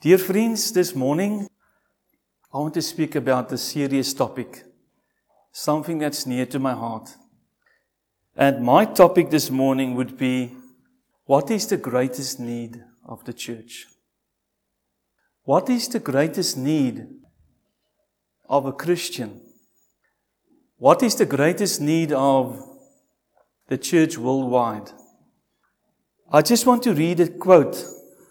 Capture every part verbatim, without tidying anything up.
Dear friends, this morning I want to speak about a serious topic, something that's near to my heart. And my topic this morning would be, what is the greatest need of the church? What is the greatest need of a Christian? What is the greatest need of the church worldwide? I just want to read a quote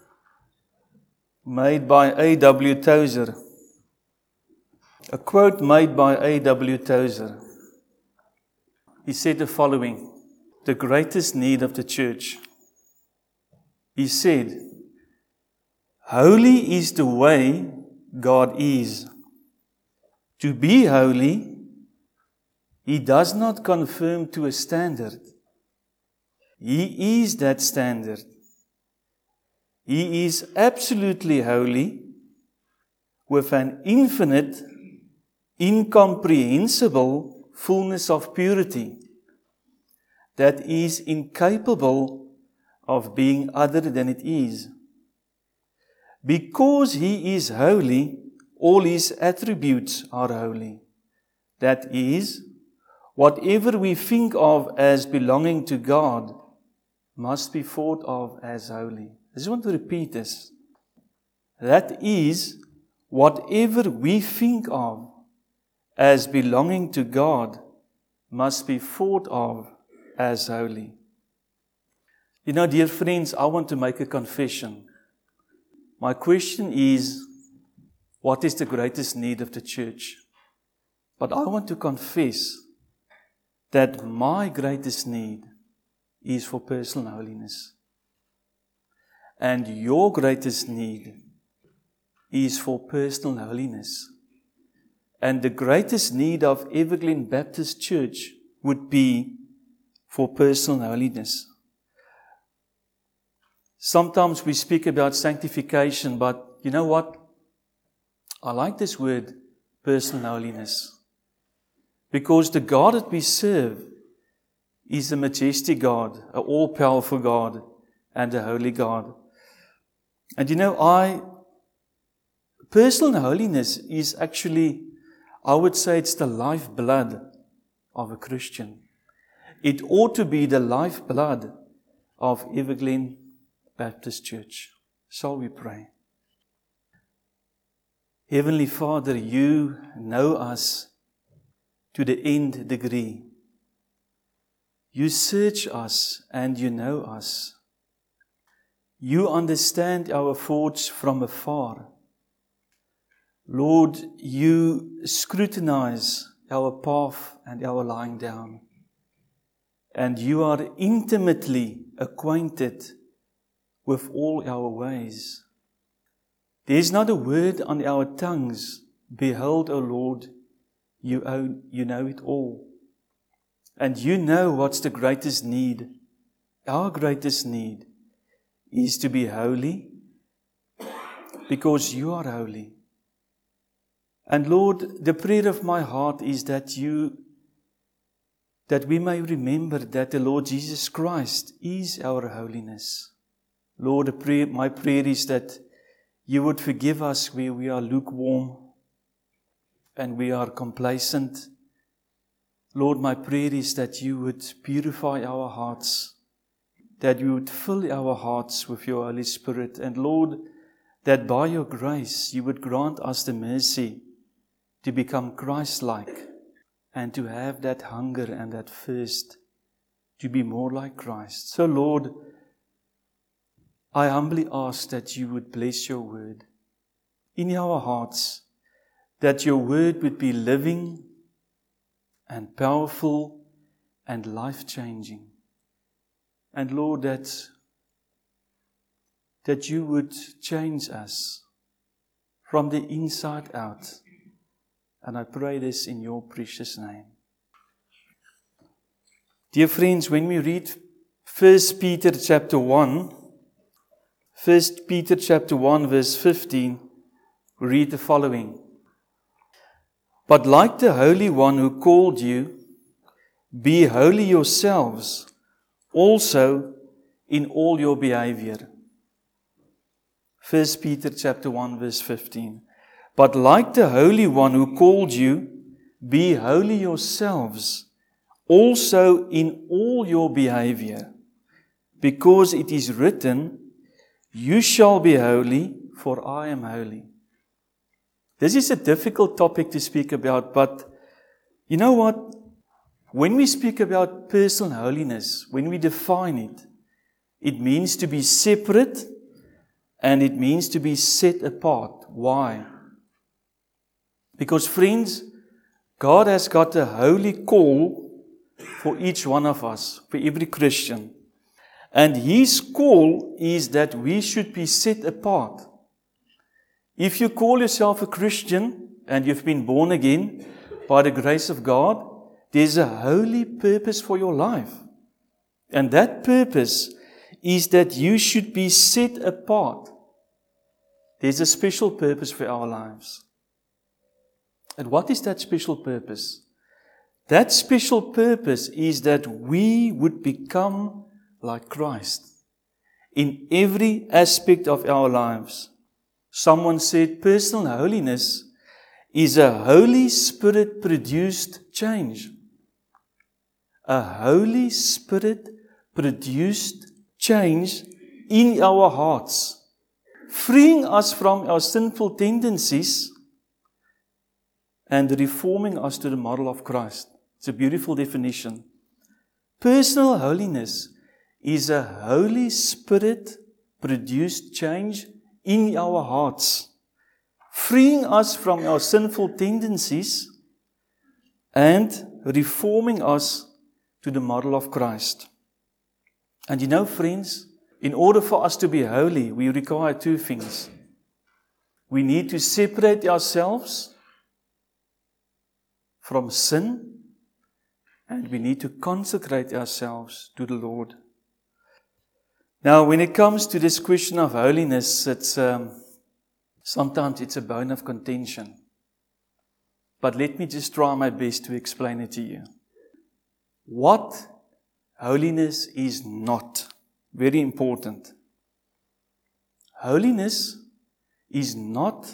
made by A W Tozer. A quote made by A W Tozer. He said the following, the greatest need of the church. He said, holy is the way God is. To be holy, He does not conform to a standard. He is that standard. He is absolutely holy, with an infinite, incomprehensible fullness of purity that is incapable of being other than it is. Because He is holy, all His attributes are holy. That is, whatever we think of as belonging to God must be thought of as holy. I just want to repeat this. That is, whatever we think of as belonging to God must be thought of as holy. You know, dear friends, I want to make a confession. My question is, what is the greatest need of the church? But I want to confess that my greatest need is for personal holiness. And your greatest need is for personal holiness. And the greatest need of Evergreen Baptist Church would be for personal holiness. Sometimes we speak about sanctification, but you know what? I like this word, personal holiness. Because the God that we serve is a majestic God, an all-powerful God, and a holy God. And you know, I, personal holiness is actually, I would say it's the lifeblood of a Christian. It ought to be the lifeblood of Evergreen Baptist Church. Shall we pray? Heavenly Father, You know us to the nth degree. You search us and You know us. You understand our thoughts from afar. Lord, You scrutinize our path and our lying down. And You are intimately acquainted with all our ways. There is not a word on our tongues. Behold, O Lord, You own, You know it all. And You know what's the greatest need. Our greatest need is to be holy because You are holy. And Lord, the prayer of my heart is that You, that we may remember that the Lord Jesus Christ is our holiness. Lord, the prayer, my prayer is that You would forgive us where we are lukewarm and we are complacent. Lord, my prayer is that You would purify our hearts, that You would fill our hearts with Your Holy Spirit. And Lord, that by Your grace You would grant us the mercy to become Christ-like and to have that hunger and that thirst to be more like Christ. So Lord, I humbly ask that You would bless Your word in our hearts, that Your word would be living and powerful and life-changing. And Lord, that, that You would change us from the inside out. And I pray this in Your precious name. Dear friends, when we read First Peter chapter one, First Peter chapter one verse fifteen, we read the following. But like the Holy One who called you, be holy yourselves also in all your behavior. First Peter chapter one verse fifteen. But like the Holy One who called you, be holy yourselves, also in all your behavior, because it is written, you shall be holy, for I am holy. This is a difficult topic to speak about, but you know what? When we speak about personal holiness, when we define it, it means to be separate and it means to be set apart. Why? Because friends, God has got a holy call for each one of us, for every Christian. And His call is that we should be set apart. If you call yourself a Christian and you've been born again by the grace of God, there's a holy purpose for your life. And that purpose is that you should be set apart. There's a special purpose for our lives. And what is that special purpose? That special purpose is that we would become like Christ in every aspect of our lives. Someone said personal holiness is a Holy Spirit produced change. A Holy Spirit produced change in our hearts, freeing us from our sinful tendencies and reforming us to the model of Christ. It's a beautiful definition. Personal holiness is a Holy Spirit produced change in our hearts, freeing us from our sinful tendencies and reforming us to the model of Christ. And you know, friends, in order for us to be holy, we require two things. We need to separate ourselves from sin, and we need to consecrate ourselves to the Lord. Now, when it comes to this question of holiness, it's um, sometimes it's a bone of contention. But let me just try my best to explain it to you. What holiness is not. Very important. Holiness is not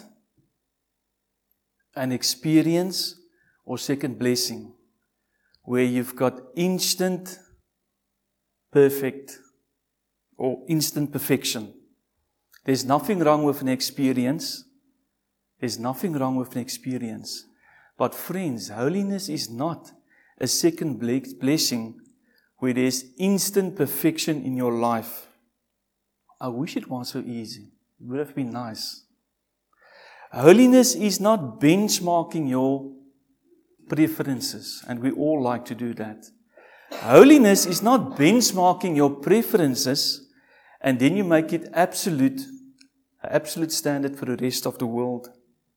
an experience or second blessing where you've got instant perfect or instant perfection. There's nothing wrong with an experience. There's nothing wrong with an experience. But friends, holiness is not a second blessing where there's instant perfection in your life. I wish it was so easy. It would have been nice. Holiness is not benchmarking your preferences, and we all like to do that. Holiness is not benchmarking your preferences and then you make it absolute, an absolute standard for the rest of the world.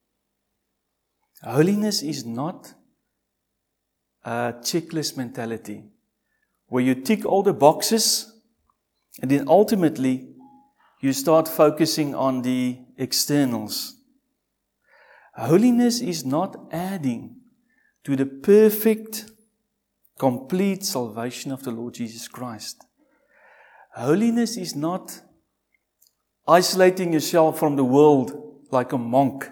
Holiness is not a checklist mentality where you tick all the boxes and then ultimately you start focusing on the externals. Holiness is not adding to the perfect, complete salvation of the Lord Jesus Christ. Holiness is not isolating yourself from the world like a monk.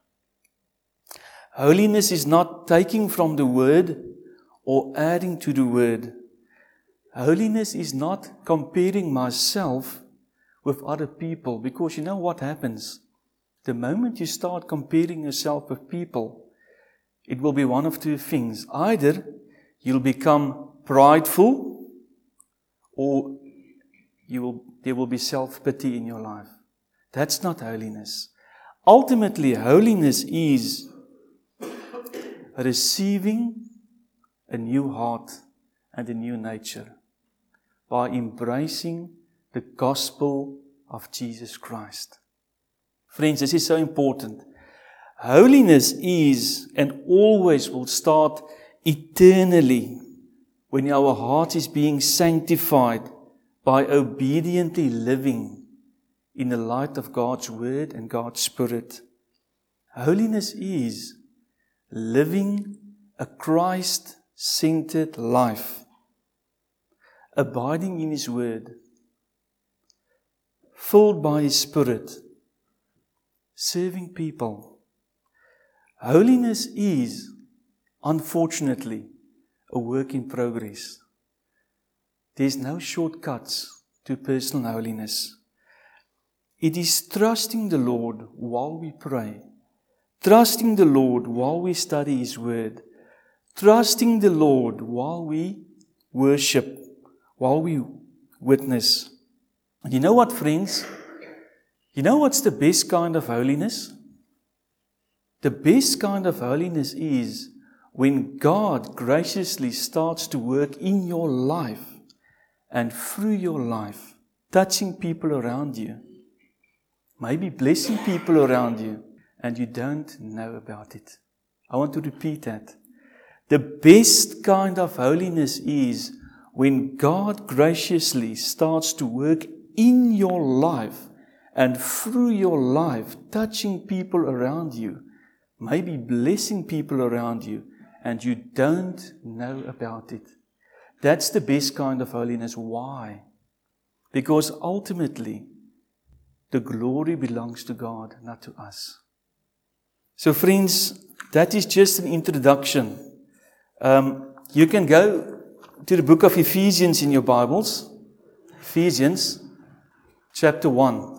Holiness is not taking from the Word or adding to the Word. Holiness is not comparing myself with other people, because you know what happens? The moment you start comparing yourself with people, it will be one of two things. Either you'll become prideful, or you will, there will be self-pity in your life. That's not holiness. Ultimately, holiness is receiving a new heart and a new nature by embracing the gospel of Jesus Christ. Friends, this is so important. Holiness is and always will start eternally when our heart is being sanctified by obediently living in the light of God's Word and God's Spirit. Holiness is living a Christ-centered life, abiding in His Word, filled by His Spirit, serving people. Holiness is, unfortunately, a work in progress. There's no shortcuts to personal holiness. It is trusting the Lord while we pray, trusting the Lord while we study His Word, trusting the Lord while we worship, while we witness. And you know what, friends? You know what's the best kind of holiness? The best kind of holiness is when God graciously starts to work in your life and through your life, touching people around you, maybe blessing people around you, and you don't know about it. I want to repeat that. The best kind of holiness is when God graciously starts to work in your life and through your life, touching people around you, maybe blessing people around you, and you don't know about it. That's the best kind of holiness. Why? Because ultimately, the glory belongs to God, not to us. So friends, that is just an introduction. Um, you can go to the book of Ephesians in your Bibles. Ephesians chapter one.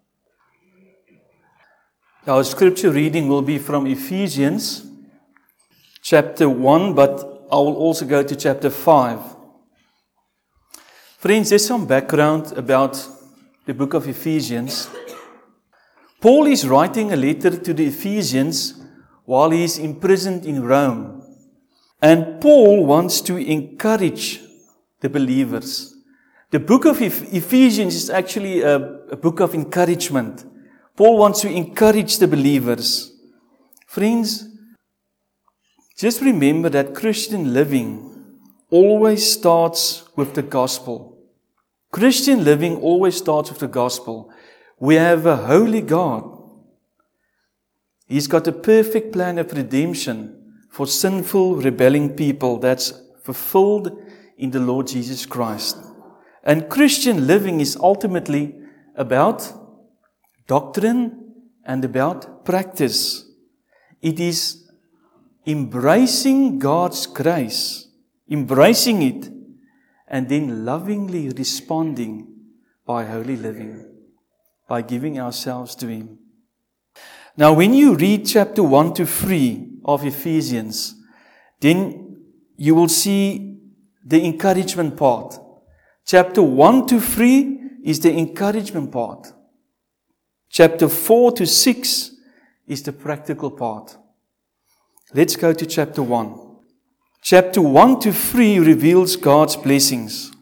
Our scripture reading will be from Ephesians chapter one, but I will also go to chapter five. Friends, there's some background about the book of Ephesians. Paul is writing a letter to the Ephesians while he is imprisoned in Rome. And Paul wants to encourage the believers. The book of Ephesians is actually a, a book of encouragement. Paul wants to encourage the believers. Friends, just remember that Christian living always starts with the gospel. Christian living always starts with the gospel. We have a holy God. He's got a perfect plan of redemption for sinful, rebelling people that's fulfilled in the Lord Jesus Christ. And Christian living is ultimately about doctrine and about practice. It is embracing God's grace, embracing it, and then lovingly responding by holy living, by giving ourselves to Him. Now, when you read chapter one to three of Ephesians, then you will see the encouragement part. Chapter one to three is the encouragement part. Chapter four to six is the practical part. Let's go to chapter one. Chapter one to three reveals God's blessings.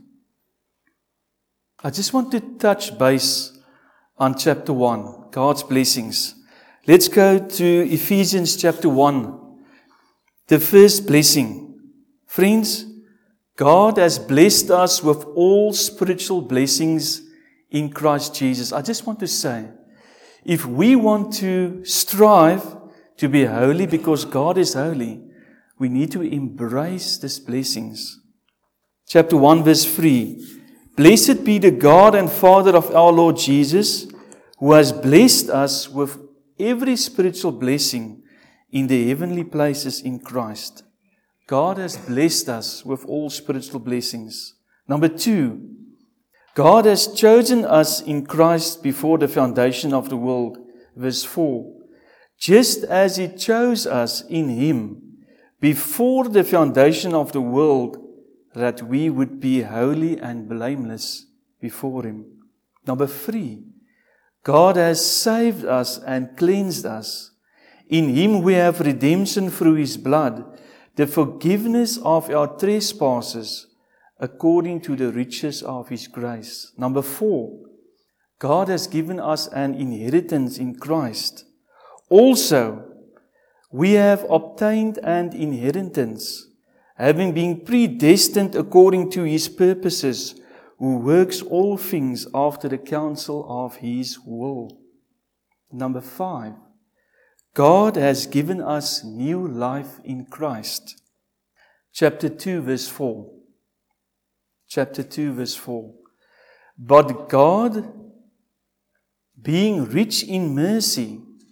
I just want to touch base on chapter one, God's blessings. Let's go to Ephesians chapter one. The first blessing. Friends, God has blessed us with all spiritual blessings in Christ Jesus. I just want to say, if we want to strive to be holy because God is holy, we need to embrace these blessings. Chapter one verse three. Blessed be the God and Father of our Lord Jesus, who has blessed us with every spiritual blessing in the heavenly places in Christ. God has blessed us with all spiritual blessings. Number two, God has chosen us in Christ before the foundation of the world. Verse four. Just as He chose us in Him before the foundation of the world, that we would be holy and blameless before Him. Number three, God has saved us and cleansed us. In Him we have redemption through His blood, the forgiveness of our trespasses, according to the riches of His grace. Number four, God has given us an inheritance in Christ. Also, we have obtained an inheritance, having been predestined according to His purposes, who works all things after the counsel of His will. Number five, God has given us new life in Christ. Chapter two, verse four. Chapter two, verse four. But God, being rich in mercy,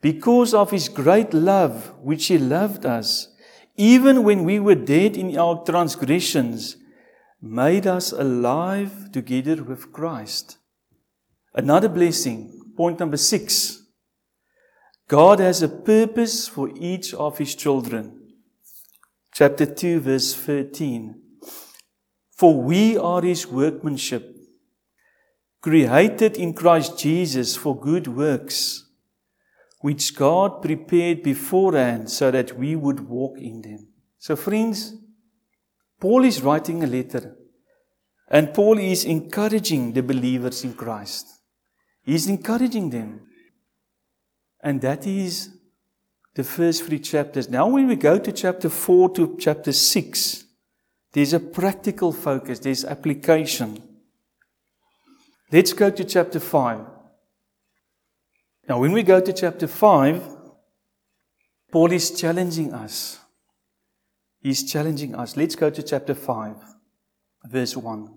because of His great love, which He loved us, even when we were dead in our transgressions, made us alive together with Christ. Another blessing, point number six. God has a purpose for each of His children. Chapter two, verse thirteen. For we are His workmanship, created in Christ Jesus for good works, which God prepared beforehand so that we would walk in them. So friends, Paul is writing a letter, and Paul is encouraging the believers in Christ. He's encouraging them. And that is the first three chapters. Now when we go to chapter four to chapter six, there's a practical focus, there's application. Let's go to chapter five. Now when we go to chapter five, Paul is challenging us. He's challenging us. Let's go to chapter five, verse one.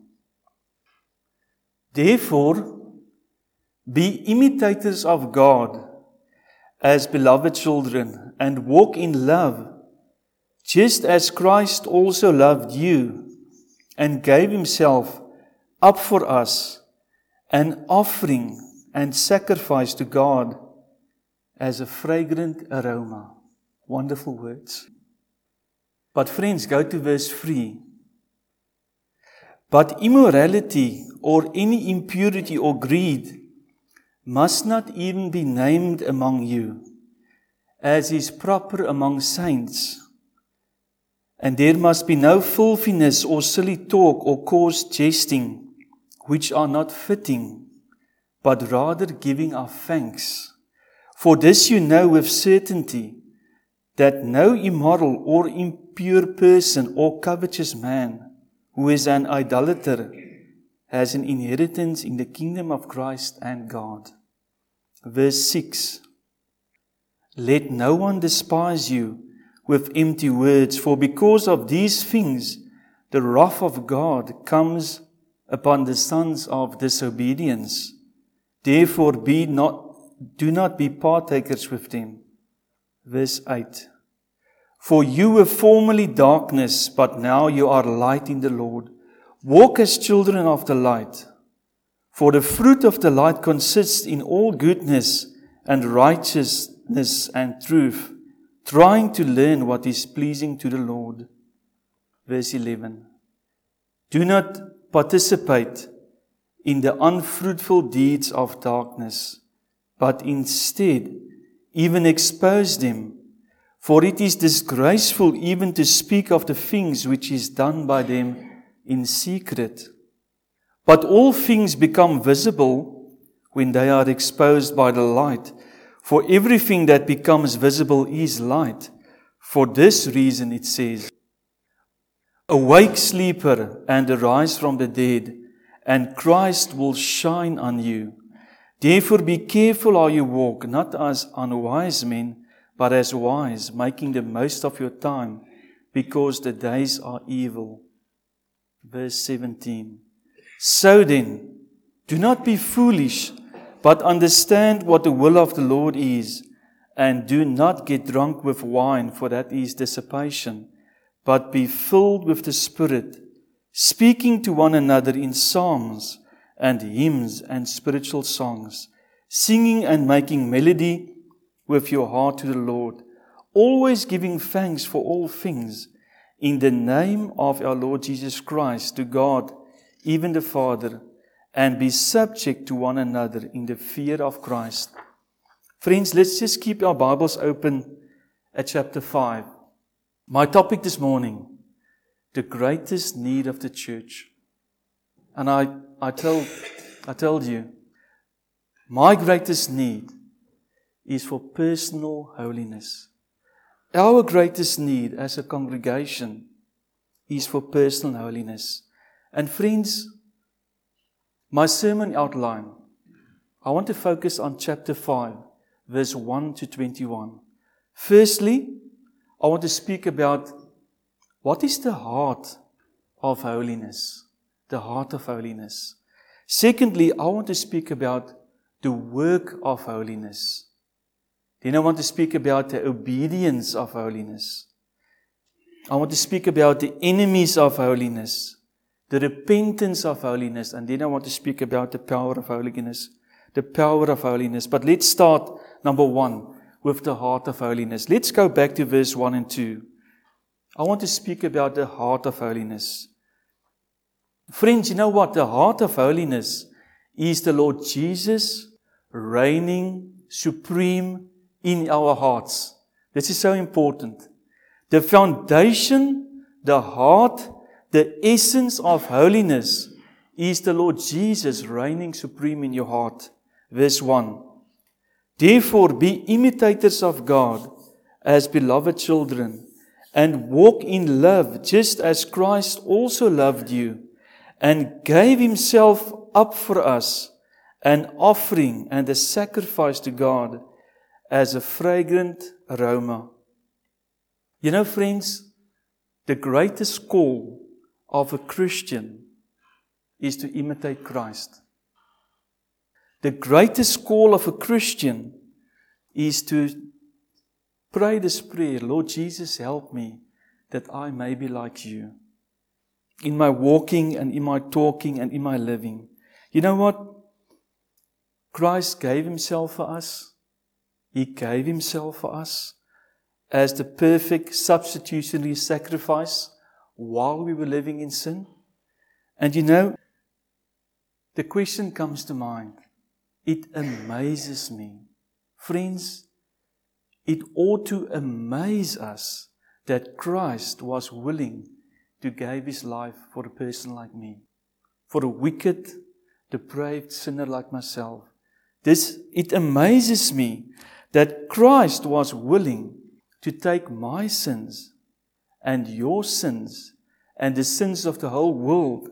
Therefore, be imitators of God as beloved children, and walk in love, just as Christ also loved you and gave Himself up for us, an offering and sacrifice to God as a fragrant aroma. Wonderful words. But friends, go to verse three. But immorality or any impurity or greed must not even be named among you, as is proper among saints. And there must be no filthiness or silly talk or coarse jesting, which are not fitting, but rather giving of thanks. For this you know with certainty, that no immoral or impure person or covetous man, who is an idolater, has an inheritance in the kingdom of Christ and God. Verse six. Let no one despise you with empty words, for because of these things the wrath of God comes upon the sons of disobedience. Therefore be not, do not be partakers with them. Verse eight. For you were formerly darkness, but now you are light in the Lord. Walk as children of the light. For the fruit of the light consists in all goodness and righteousness and truth, trying to learn what is pleasing to the Lord. Verse eleven. Do not participate in the unfruitful deeds of darkness, but instead even expose them. For it is disgraceful even to speak of the things which is done by them in secret. But all things become visible when they are exposed by the light. For everything that becomes visible is light. For this reason it says, Awake, sleeper, and arise from the dead, and Christ will shine on you. Therefore be careful how you walk, not as unwise men, but as wise, making the most of your time, because the days are evil. Verse seventeen. So then, do not be foolish, but understand what the will of the Lord is, and do not get drunk with wine, for that is dissipation, but be filled with the Spirit, speaking to one another in psalms and hymns and spiritual songs, singing and making melody with your heart to the Lord, always giving thanks for all things in the name of our Lord Jesus Christ to God, even the Father, and be subject to one another in the fear of Christ. Friends, let's just keep our Bibles open at chapter five. My topic this morning, the greatest need of the church. And I, I told, I told you, my greatest need is for personal holiness. Our greatest need as a congregation is for personal holiness. And friends, my sermon outline, I want to focus on chapter five, verse one to twenty-one. Firstly, I want to speak about what is the heart of holiness. The heart of holiness. Secondly, I want to speak about the work of holiness. Then I want to speak about the obedience of holiness. I want to speak about the enemies of holiness, the repentance of holiness, and then I want to speak about the power of holiness, the power of holiness. But let's start, number one, with the heart of holiness. Let's go back to verse one and two. I want to speak about the heart of holiness. Friends, you know what? The heart of holiness is the Lord Jesus reigning supreme in our hearts. This is so important. The foundation, the heart, the essence of holiness is the Lord Jesus reigning supreme in your heart. Verse one. Therefore be imitators of God as beloved children, and walk in love, just as Christ also loved you, and gave himself up for us, an offering and a sacrifice to God, as a fragrant aroma. You know, friends, the greatest call of a Christian is to imitate Christ. The greatest call of a Christian is to pray this prayer, Lord Jesus, help me that I may be like you. In my walking and in my talking and in my living. You know what? Christ gave himself for us. He gave himself for us as the perfect substitutionary sacrifice while we were living in sin. And you know, the question comes to mind. It amazes me. Friends, it ought to amaze us that Christ was willing to give his life for a person like me, for a wicked, depraved sinner like myself. This, it amazes me that Christ was willing to take my sins and your sins and the sins of the whole world,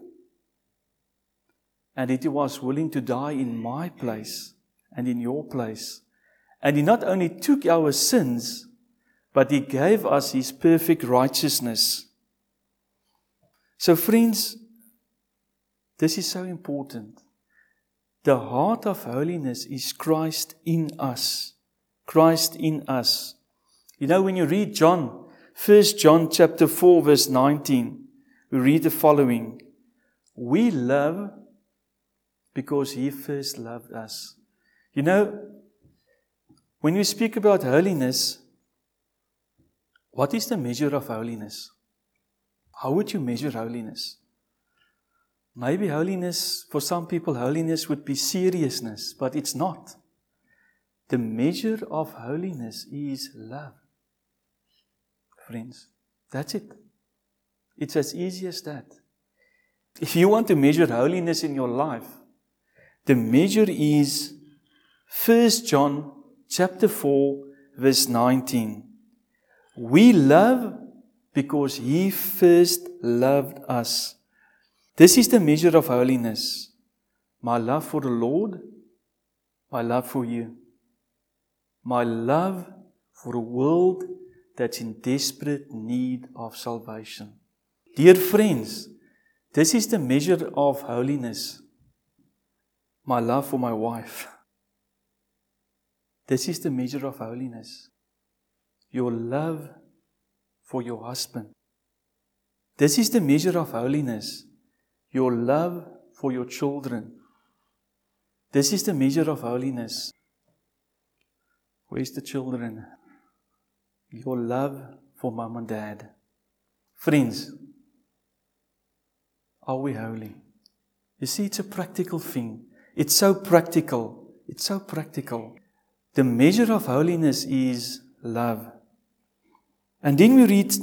and that he was willing to die in my place and in your place. And he not only took our sins, but he gave us his perfect righteousness. So friends, this is so important. The heart of holiness is Christ in us. Christ in us. You know, when you read John, First John chapter four, verse nineteen, we read the following. We love because he first loved us. You know, when we speak about holiness, what is the measure of holiness? How would you measure holiness? Maybe holiness, for some people, holiness would be seriousness, but it's not. The measure of holiness is love. Friends, that's it. It's as easy as that. If you want to measure holiness in your life, the measure is First John chapter four, verse nineteen. We love because he first loved us. This is the measure of holiness. My love for the Lord, my love for you. My love for a world that's in desperate need of salvation. Dear friends, this is the measure of holiness. My love for my wife. This is the measure of holiness. Your love for your husband. This is the measure of holiness. Your love for your children. This is the measure of holiness. Where's the children? Your love for mom and dad. Friends, are we holy? You see, it's a practical thing. It's so practical. It's so practical. The measure of holiness is love. And then we read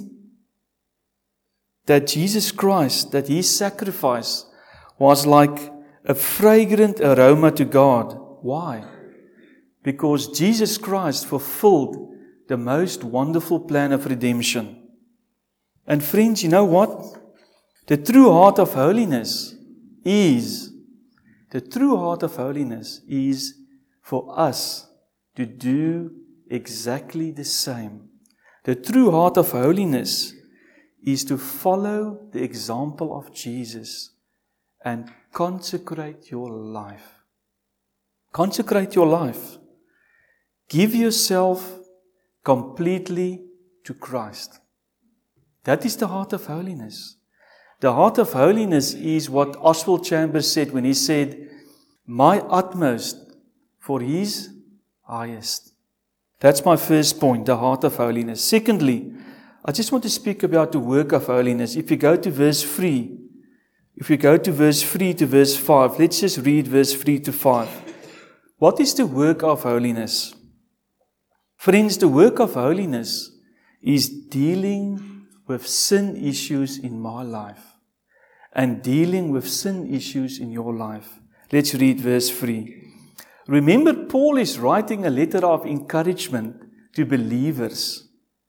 that Jesus Christ, that his sacrifice was like a fragrant aroma to God. Why? Because Jesus Christ fulfilled the most wonderful plan of redemption. And friends, you know what? The true heart of holiness is, the true heart of holiness is for us to do exactly the same. The true heart of holiness is to follow the example of Jesus and consecrate your life. Consecrate your life. Give yourself completely to Christ. That is the heart of holiness. The heart of holiness is what Oswald Chambers said when he said, my utmost for His highest. That's my first point, the heart of holiness. Secondly, I just want to speak about the work of holiness. If you go to verse three, if you go to verse three to verse five, let's just read verse three to five. What is the work of holiness? Friends, the work of holiness is dealing with sin issues in my life and dealing with sin issues in your life. Let's read verse three. Remember, Paul is writing a letter of encouragement to believers.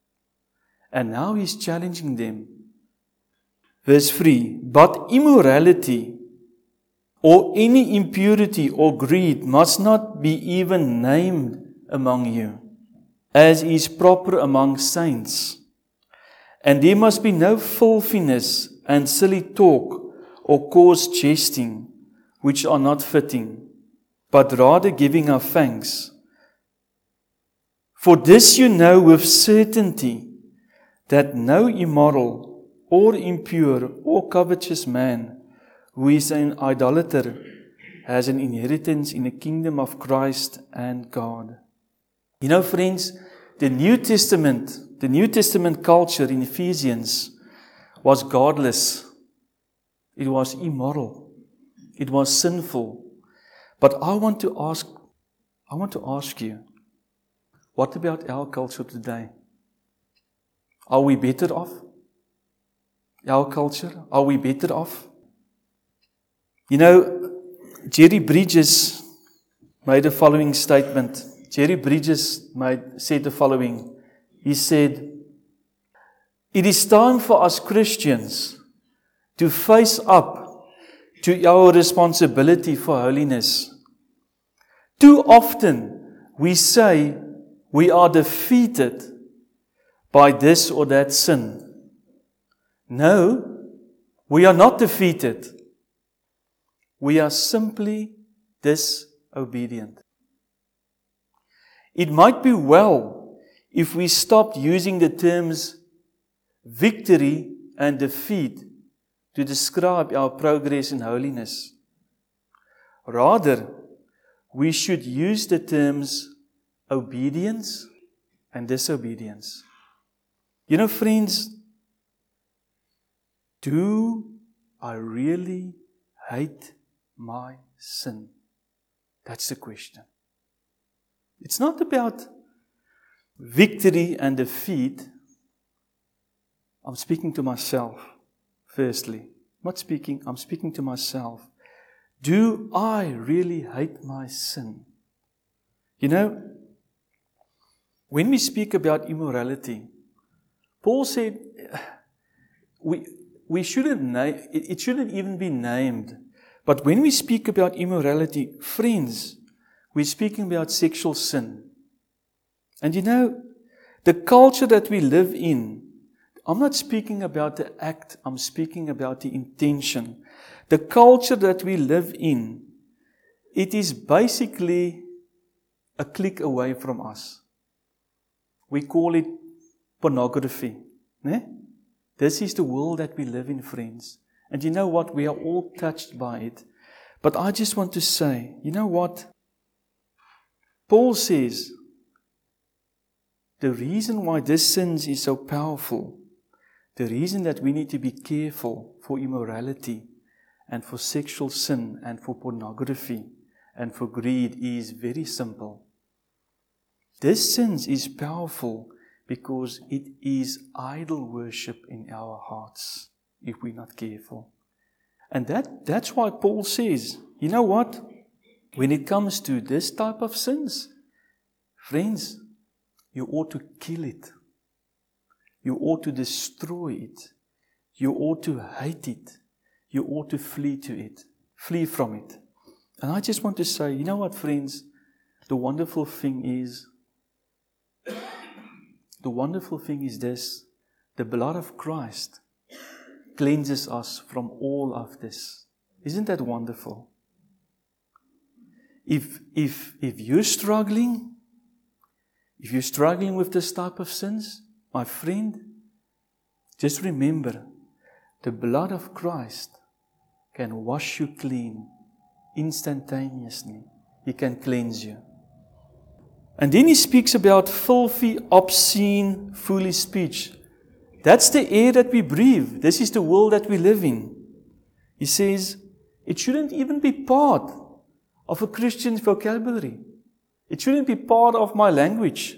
And now he's challenging them. Verse three, but immorality or any impurity or greed must not be even named among you, as is proper among saints. And there must be no filthiness and silly talk or coarse jesting, which are not fitting, but rather giving of thanks. For this you know with certainty, that no immoral or impure or covetous man who is an idolater has an inheritance in the kingdom of Christ and God. You know, friends, the New Testament, the New Testament culture in Ephesians was godless. It was immoral. It was sinful. But I want to ask, I want to ask you, what about our culture today? Are we better off? Our culture, are we better off? You know, Jerry Bridges made the following statement. Jerry Bridges made, said the following. He said, it is time for us Christians to face up to our responsibility for holiness. Too often we say we are defeated by this or that sin. No, we are not defeated. We are simply disobedient. It might be well if we stopped using the terms victory and defeat to describe our progress in holiness. Rather, we should use the terms obedience and disobedience. You know, friends, do I really hate my sin? That's the question. It's not about victory and defeat. I'm speaking to myself, firstly. I'm not speaking, I'm speaking to myself. Do I really hate my sin? You know, when we speak about immorality, Paul said we we shouldn't name it, it shouldn't even be named. But when we speak about immorality, friends, we're speaking about sexual sin. And you know, the culture that we live in, I'm not speaking about the act, I'm speaking about the intention. The culture that we live in, it is basically a click away from us. We call it pornography. Ne? This is the world that we live in, friends. And you know what? We are all touched by it. But I just want to say, you know what? Paul says, the reason why this sin is so powerful, the reason that we need to be careful for immorality and for sexual sin and for pornography and for greed is very simple. This sin is powerful because it is idol worship in our hearts if we're not careful. And that, that's why Paul says, you know what? When it comes to this type of sins, friends, you ought to kill it. You ought to destroy it. You ought to hate it. You ought to flee to it. Flee from it. And I just want to say, you know what, friends? The wonderful thing is, the wonderful thing is this. The blood of Christ cleanses us from all of this. Isn't that wonderful? If, if, if you're struggling, If you're struggling with this type of sins, my friend, just remember, the blood of Christ can wash you clean instantaneously. He can cleanse you. And then he speaks about filthy, obscene, foolish speech. That's the air that we breathe. This is the world that we live in. He says, it shouldn't even be part of a Christian's vocabulary. It shouldn't be part of my language.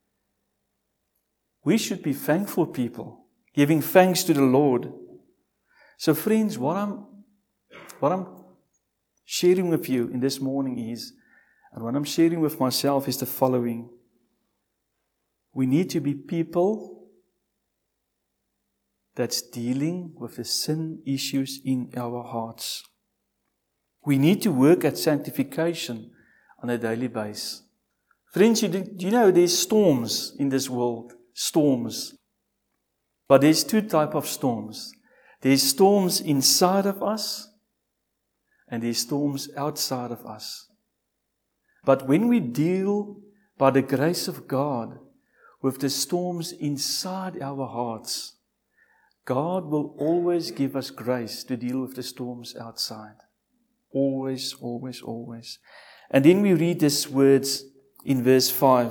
We should be thankful people, giving thanks to the Lord. So friends, what I'm, what I'm sharing with you in this morning is, and what I'm sharing with myself is the following. We need to be people that's dealing with the sin issues in our hearts. We need to work at sanctification on a daily basis. Friends, you, do you know there's storms in this world? Storms. But there's two types of storms. There's storms inside of us, and there's storms outside of us. But when we deal, by the grace of God, with the storms inside our hearts, God will always give us grace to deal with the storms outside. Always, always, always. And then we read these words in verse five.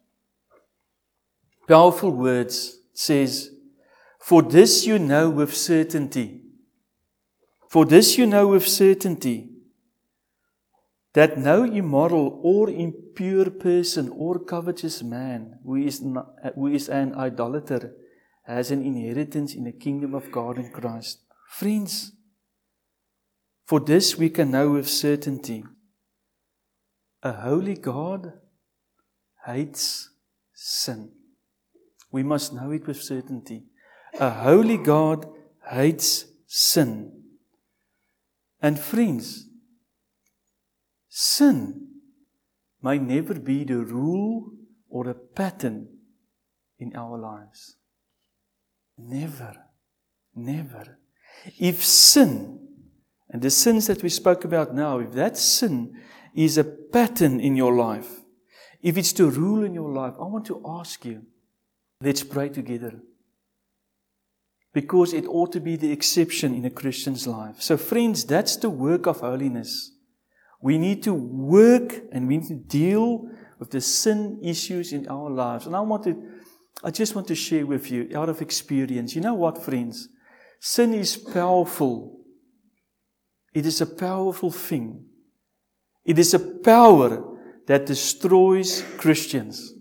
Powerful words. It says, for this you know with certainty. For this you know with certainty, that no immoral or impure person or covetous man who is, not, who is an idolater has an inheritance in the kingdom of God in Christ. Friends, for this we can know with certainty. A holy God hates sin. We must know it with certainty. A holy God hates sin. And friends, sin may never be the rule or a pattern in our lives. Never. Never. If sin, and the sins that we spoke about now, if that sin is a pattern in your life, if it's the rule in your life, I want to ask you, let's pray together. Because it ought to be the exception in a Christian's life. So friends, that's the work of holiness. We need to work and we need to deal with the sin issues in our lives. And I want to, I just want to share with you out of experience. You know what, friends? Sin is powerful. It is a powerful thing. It is a power that destroys Christians.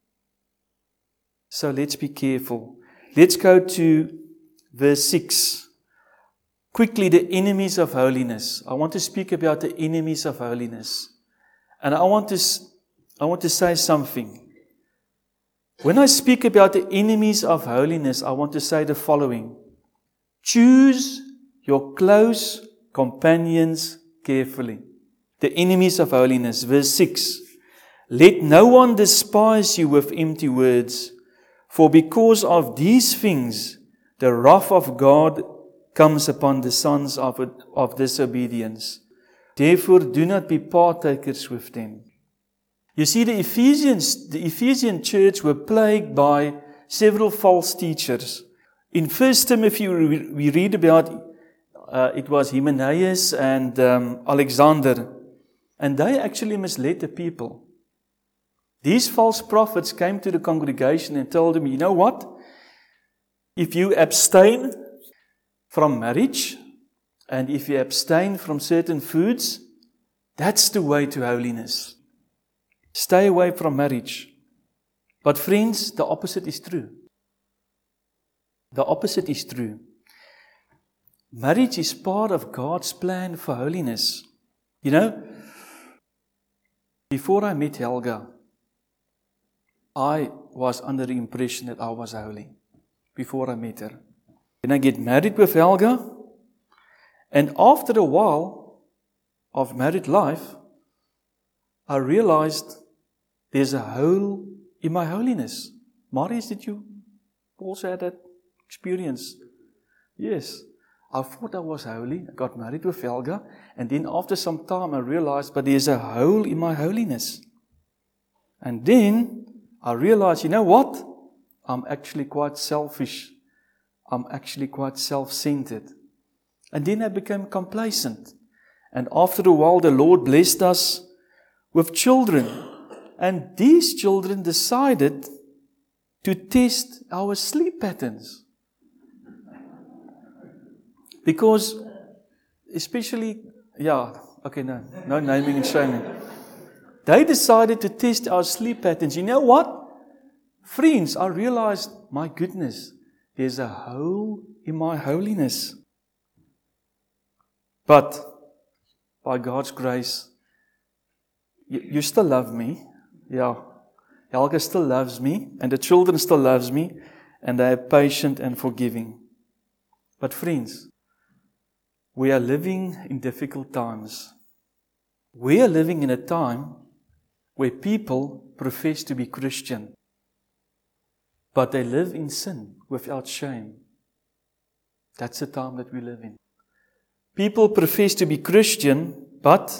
So let's be careful. Let's go to verse six. Quickly, the enemies of holiness. I want to speak about the enemies of holiness. And I want to, I want to say something. When I speak about the enemies of holiness, I want to say the following. Choose your close companions carefully. The enemies of holiness. Verse six. Let no one despise you with empty words, for because of these things, the wrath of God comes upon the sons of, of disobedience. Therefore, do not be partakers with them. You see, the Ephesians, the Ephesian church were plagued by several false teachers. In First Timothy, we read about uh, it was Hymenaeus and um, Alexander, and they actually misled the people. These false prophets came to the congregation and told them, you know what? If you abstain from marriage, and if you abstain from certain foods, that's the way to holiness. Stay away from marriage. But friends, the opposite is true. The opposite is true. Marriage is part of God's plan for holiness. You know, before I met Helga, I was under the impression that I was holy. Before I met her. Then I get married with Helga, and after a while of married life, I realized there's a hole in my holiness. Marius, did you also have that experience? Yes. I thought I was holy. I got married with Helga, and then after some time I realized, but there's a hole in my holiness. And then I realized, you know what? I'm actually quite selfish. I'm actually quite self-centered. And then I became complacent. And after a while, the Lord blessed us with children. And these children decided to test our sleep patterns. Because, especially, yeah, okay, no, no naming and shaming. They decided to test our sleep patterns. You know what? Friends, I realized, my goodness, there's a hole in my holiness. But, by God's grace, you, you still love me. Yeah. Helga still loves me, and the children still loves me, and they are patient and forgiving. But friends, we are living in difficult times. We are living in a time where people profess to be Christian, but they live in sin without shame. That's the time that we live in. People profess to be Christian, but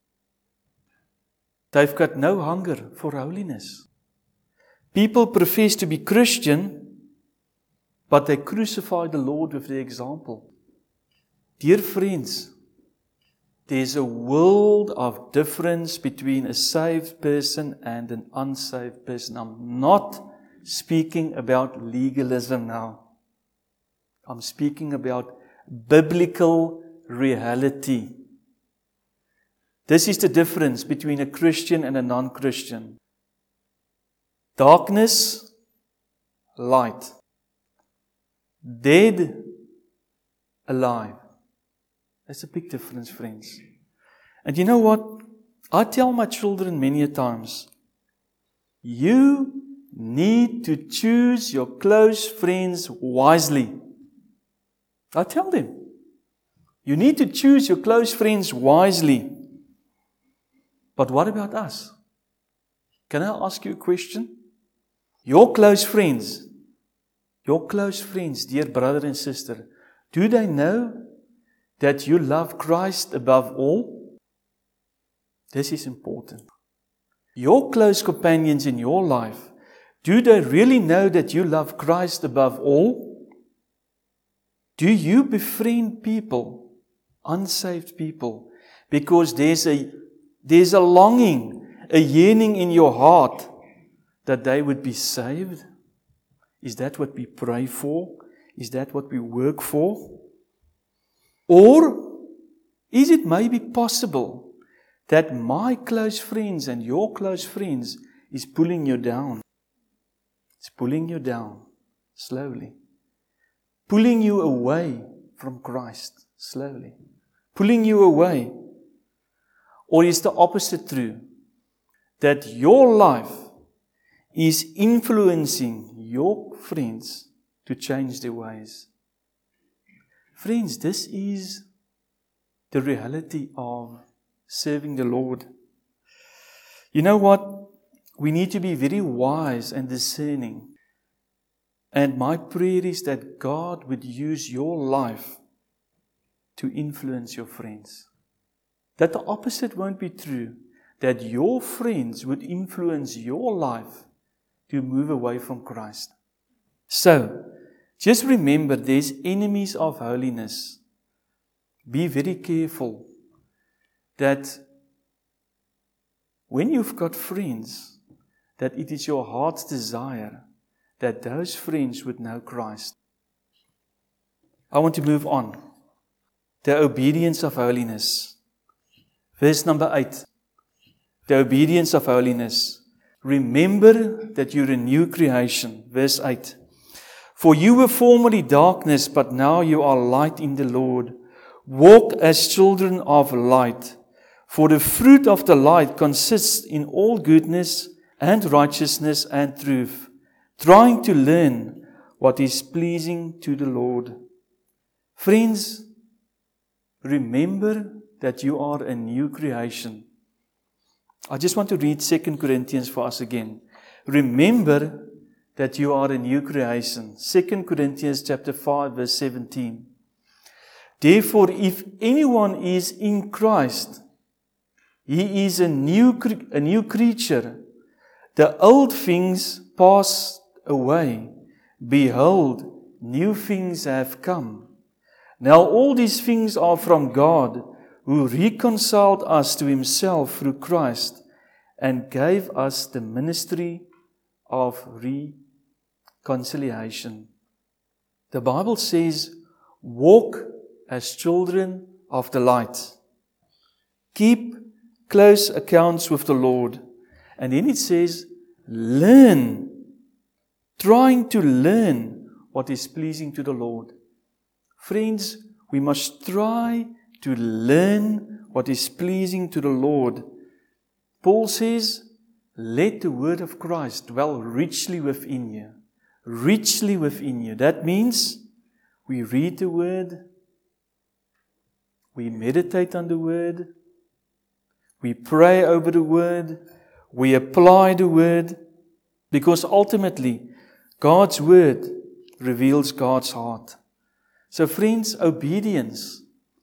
they've got no hunger for holiness. People profess to be Christian, but they crucify the Lord with their example. Dear friends, there's a world of difference between a saved person and an unsaved person. I'm not speaking about legalism now. I'm speaking about biblical reality. This is the difference between a Christian and a non-Christian. Darkness, light. Dead, alive. That's a big difference, friends. And you know what? I tell my children many a times, you need to choose your close friends wisely. I tell them, you need to choose your close friends wisely. But what about us? Can I ask you a question? Your close friends, your close friends, dear brother and sister, do they know that you love Christ above all? This is important. Your close companions in your life, do they really know that you love Christ above all? Do you befriend people, unsaved people, because there's a, there's a longing, a yearning in your heart that they would be saved? Is that what we pray for? Is that what we work for? Or is it maybe possible that my close friends and your close friends is pulling you down? It's pulling you down slowly. Pulling you away from Christ slowly. Pulling you away. Or is the opposite true? That your life is influencing your friends to change their ways. Friends, this is the reality of serving the Lord. You know what? We need to be very wise and discerning. And my prayer is that God would use your life to influence your friends. That the opposite won't be true. That your friends would influence your life to move away from Christ. So, just remember, there's enemies of holiness. Be very careful that when you've got friends, that it is your heart's desire that those friends would know Christ. I want to move on. The obedience of holiness. Verse number eight. The obedience of holiness. Remember that you're a new creation. Verse eight. For you were formerly darkness, but now you are light in the Lord. Walk as children of light. For the fruit of the light consists in all goodness and righteousness and truth, trying to learn what is pleasing to the Lord. Friends, remember that you are a new creation. I just want to read Second Corinthians for us again. Remember that you are a new creation. Second Corinthians chapter five, verse seventeen. Therefore, if anyone is in Christ, he is a new, a new creature. The old things passed away. Behold, new things have come. Now all these things are from God, who reconciled us to himself through Christ and gave us the ministry of reconciliation. The Bible says, walk as children of the light. Keep close accounts with the Lord. And then it says, learn, trying to learn what is pleasing to the Lord. Friends, we must try to learn what is pleasing to the Lord. Paul says, let the word of Christ dwell richly within you. Richly within you. That means we read the word, we meditate on the word, we pray over the word, we apply the word, because ultimately God's word reveals God's heart. So friends, obedience,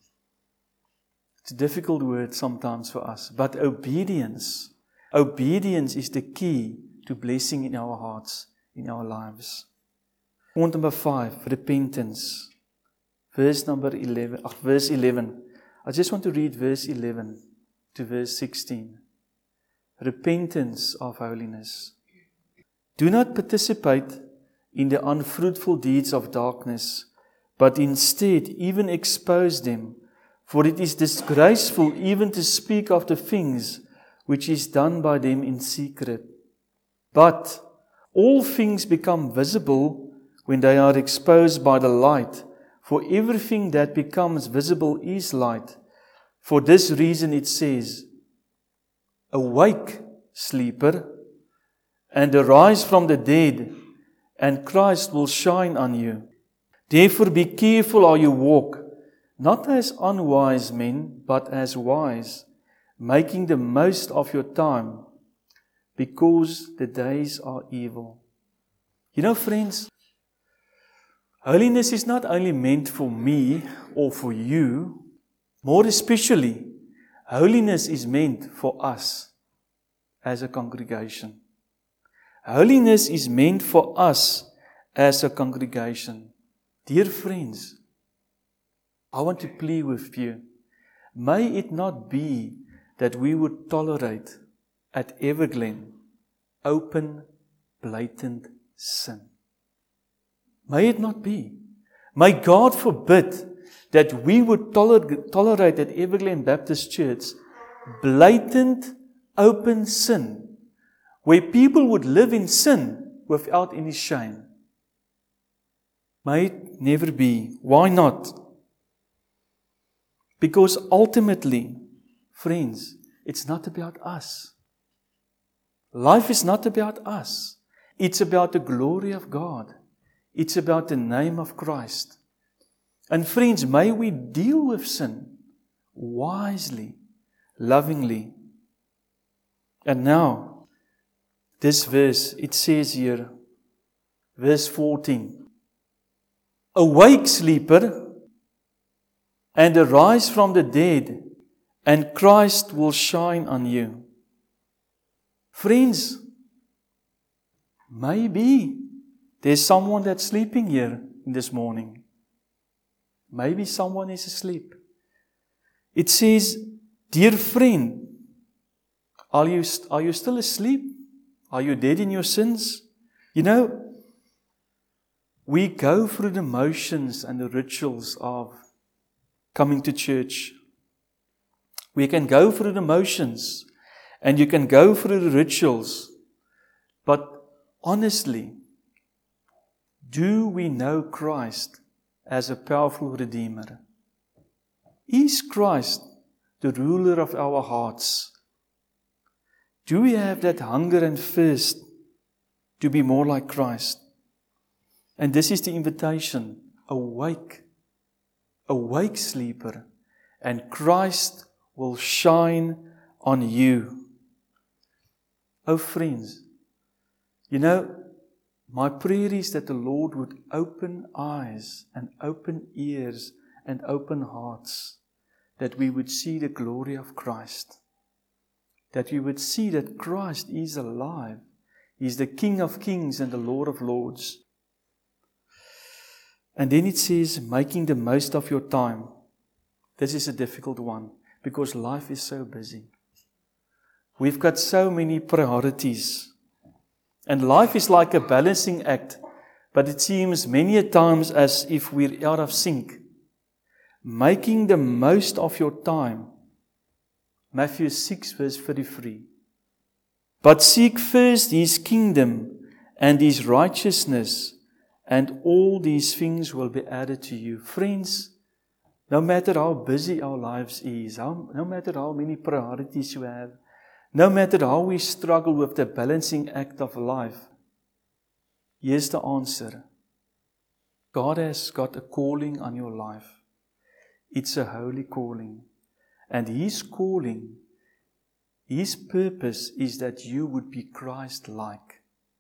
it's a difficult word sometimes for us, but obedience, obedience is the key to blessing in our hearts, in our lives. Point number five, repentance. Verse number eleven, uh, verse eleven. I just want to read verse eleven to verse sixteen. Repentance of holiness. Do not participate in the unfruitful deeds of darkness, but instead even expose them, for it is disgraceful even to speak of the things which is done by them in secret. But all things become visible when they are exposed by the light, for everything that becomes visible is light. For this reason it says, awake, sleeper, and arise from the dead, and Christ will shine on you. Therefore be careful how you walk, not as unwise men, but as wise, making the most of your time, because the days are evil. You know, friends, holiness is not only meant for me or for you, more especially, holiness is meant for us as a congregation. Holiness is meant for us as a congregation. Dear friends, I want to plead with you, may it not be that we would tolerate at Everglen open, blatant sin. May it not be. May God forbid that we would toler- tolerate at Everglen Baptist Church blatant, open sin, where people would live in sin without any shame. May it never be. Why not? Because ultimately, friends, it's not about us. Life is not about us. It's about the glory of God. It's about the name of Christ. And friends, may we deal with sin wisely, lovingly. And now, this verse, it says here, verse fourteen, awake, sleeper, and arise from the dead, and Christ will shine on you. Friends, maybe there's someone that's sleeping here this morning. Maybe someone is asleep. It says, dear friend, are you, are you still asleep? Are you dead in your sins? You know, we go through the motions and the rituals of coming to church. We can go through the motions and you can go through the rituals. But honestly, do we know Christ as a powerful Redeemer? Is Christ the ruler of our hearts? Do we have that hunger and thirst to be more like Christ? And this is the invitation. Awake. Awake, sleeper, and Christ will shine on you. Oh friends, you know, my prayer is that the Lord would open eyes and open ears and open hearts, that we would see the glory of Christ, that we would see that Christ is alive He's the King of kings and the Lord of lords. And then it says, making the most of your time. This is a difficult one because life is so busy. We've got so many priorities. And life is like a balancing act, but it seems many a times as if we're out of sync. Making the most of your time. Matthew six verse thirty-three. But seek first His kingdom and His righteousness, and all these things will be added to you. Friends, no matter how busy our lives is, how, no matter how many priorities you have, no matter how we struggle with the balancing act of life, here's the answer. God has got a calling on your life. It's a holy calling. And His calling, His purpose is that you would be Christ-like.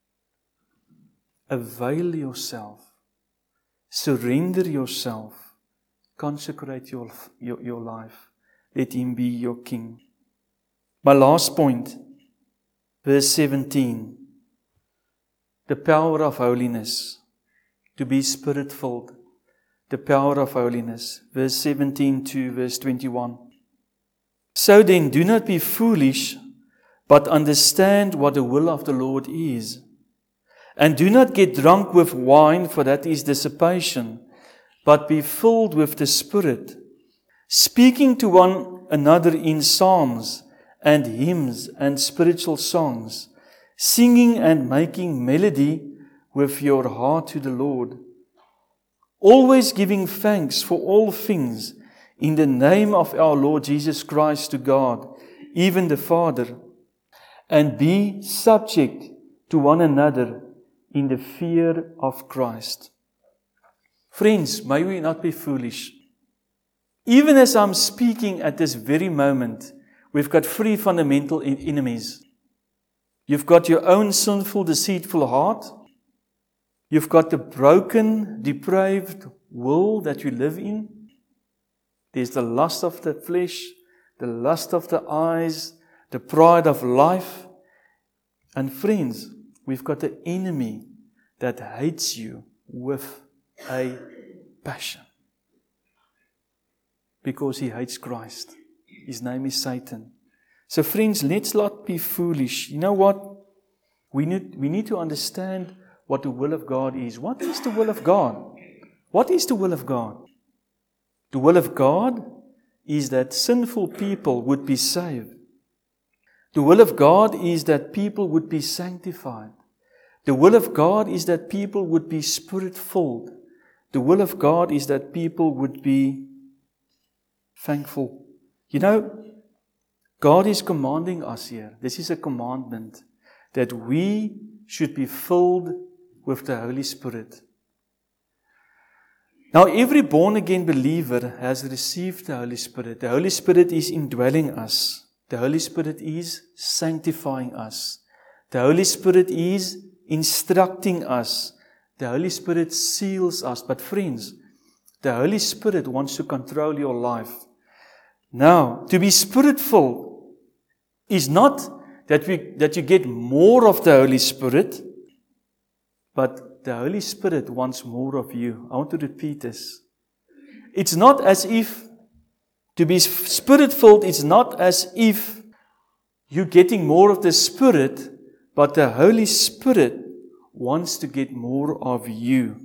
Avail yourself. Surrender yourself. Consecrate your, your, your life. Let Him be your King. My last point, verse seventeen. The power of holiness. To be Spirit-filled. The power of holiness. Verse seventeen to verse twenty-one. So then, do not be foolish, but understand what the will of the Lord is. And do not get drunk with wine, for that is dissipation, but be filled with the Spirit, speaking to one another in psalms and hymns and spiritual songs, singing and making melody with your heart to the Lord, always giving thanks for all things in the name of our Lord Jesus Christ to God, even the Father, and be subject to one another in the fear of Christ. Friends, may we not be foolish. Even as I'm speaking at this very moment, we've got three fundamental enemies. You've got your own sinful, deceitful heart. You've got the broken, depraved world that you live in. There's the lust of the flesh, the lust of the eyes, the pride of life. And friends, we've got the enemy that hates you with a passion. Because he hates Christ. His name is Satan. So friends, let's not be foolish. You know what? We need, we need to understand what the will of God is. What is the will of God? What is the will of God? The will of God is that sinful people would be saved. The will of God is that people would be sanctified. The will of God is that people would be Spirit-filled. The will of God is that people would be thankful. You know, God is commanding us here. This is a commandment that we should be filled with the Holy Spirit. Now, every born-again believer has received the Holy Spirit. The Holy Spirit is indwelling us. The Holy Spirit is sanctifying us. The Holy Spirit is instructing us. The Holy Spirit seals us. But friends, the Holy Spirit wants to control your life. Now, to be Spirit-filled is not that we that you get more of the Holy Spirit, but the Holy Spirit wants more of you. I want to repeat this. It's not as if to be Spirit-filled is not as if you're getting more of the Spirit, but the Holy Spirit wants to get more of you.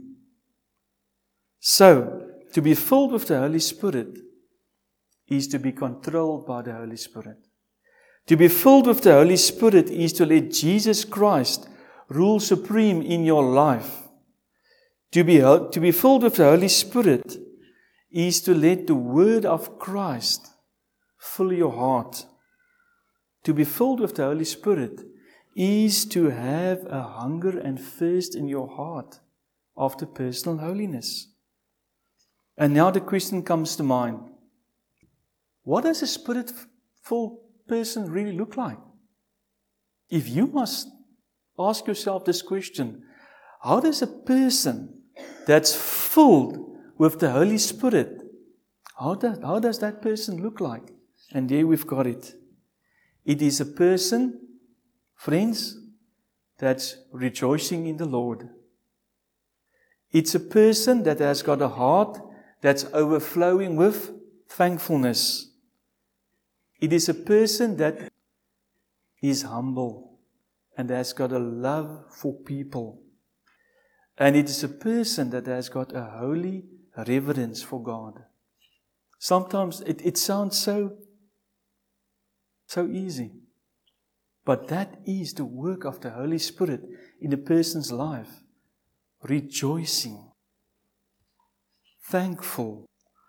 So, to be filled with the Holy Spirit is to be controlled by the Holy Spirit. To be filled with the Holy Spirit is to let Jesus Christ rule supreme in your life. To be, to be filled with the Holy Spirit is to let the Word of Christ fill your heart. To be filled with the Holy Spirit is to have a hunger and thirst in your heart after personal holiness. And now the question comes to mind. What does a Spirit-filled person really look like? If you must ask yourself this question, how does a person that's filled with the Holy Spirit, how does, how does that person look like? And there we've got it. It is a person, friends, that's rejoicing in the Lord. It's a person that has got a heart that's overflowing with thankfulness. It is a person that is humble and has got a love for people. And it is a person that has got a holy reverence for God. Sometimes it, it sounds so, so easy. But that is the work of the Holy Spirit in a person's life. Rejoicing, thankful,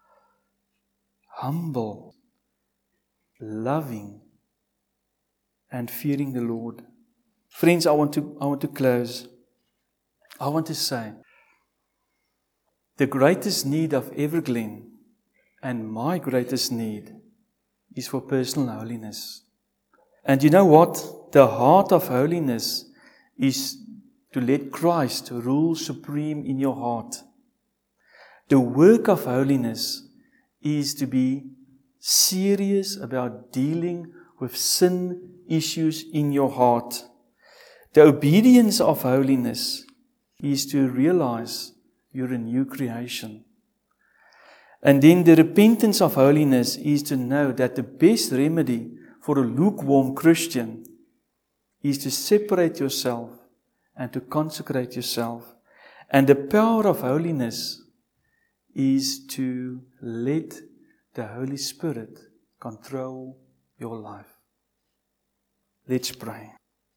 humble, loving, and fearing the Lord. Friends, I want to, I want to close. I want to say, the greatest need of Everglen and my greatest need is for personal holiness. And you know what? The heart of holiness is to let Christ rule supreme in your heart. The work of holiness is to be serious about dealing with sin issues in your heart. The obedience of holiness is to realize you're a new creation. And then the repentance of holiness is to know that the best remedy for a lukewarm Christian is to separate yourself and to consecrate yourself. And the power of holiness is to let the Holy Spirit control your life. Let's pray.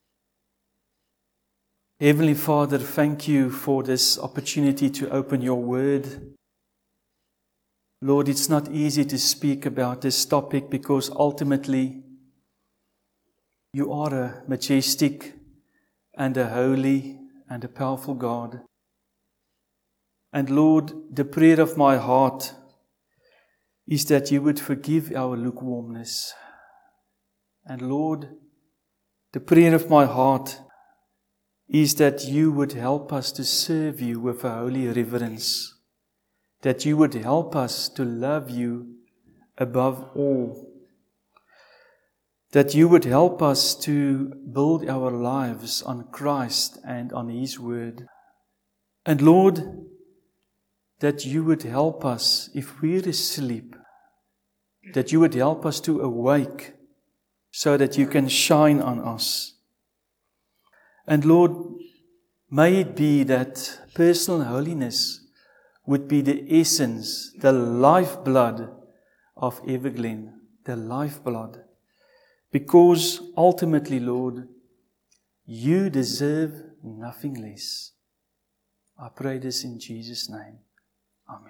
Heavenly Father, thank you for this opportunity to open your word. Lord, it's not easy to speak about this topic because ultimately you are a majestic and a holy and a powerful God. And Lord, the prayer of my heart is that you would forgive our lukewarmness. And Lord, the prayer of my heart is that you would help us to serve you with a holy reverence. That you would help us to love you above all. That you would help us to build our lives on Christ and on His Word. And Lord, that you would help us if we're asleep, that you would help us to awake so that you can shine on us. And Lord, may it be that personal holiness would be the essence, the lifeblood of Everglen, the lifeblood. Because ultimately, Lord, you deserve nothing less. I pray this in Jesus' name.